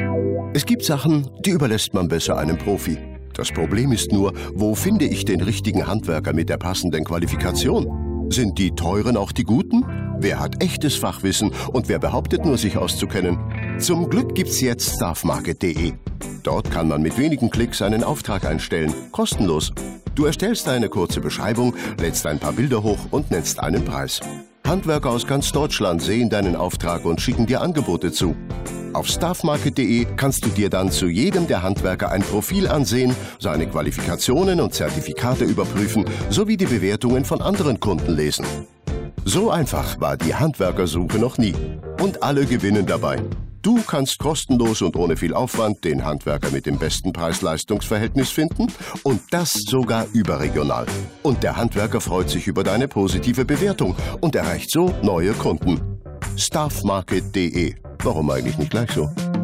Es gibt Sachen, die überlässt man besser einem Profi. Das Problem ist nur, wo finde ich den richtigen Handwerker mit der passenden Qualifikation? Sind die teuren auch die guten? Wer hat echtes Fachwissen und wer behauptet nur, sich auszukennen? Zum Glück gibt's jetzt staffmarket.de. Dort kann man mit wenigen Klicks einen Auftrag einstellen, kostenlos. Du erstellst eine kurze Beschreibung, lädst ein paar Bilder hoch und nennst einen Preis. Handwerker aus ganz Deutschland sehen deinen Auftrag und schicken dir Angebote zu. Auf staffmarket.de kannst du dir dann zu jedem der Handwerker ein Profil ansehen, seine Qualifikationen und Zertifikate überprüfen, sowie die Bewertungen von anderen Kunden lesen. So einfach war die Handwerkersuche noch nie. Und alle gewinnen dabei. Du kannst kostenlos und ohne viel Aufwand den Handwerker mit dem besten Preis-Leistungs-Verhältnis finden und das sogar überregional. Und der Handwerker freut sich über deine positive Bewertung und erreicht so neue Kunden. staffmarket.de. Warum eigentlich nicht gleich so?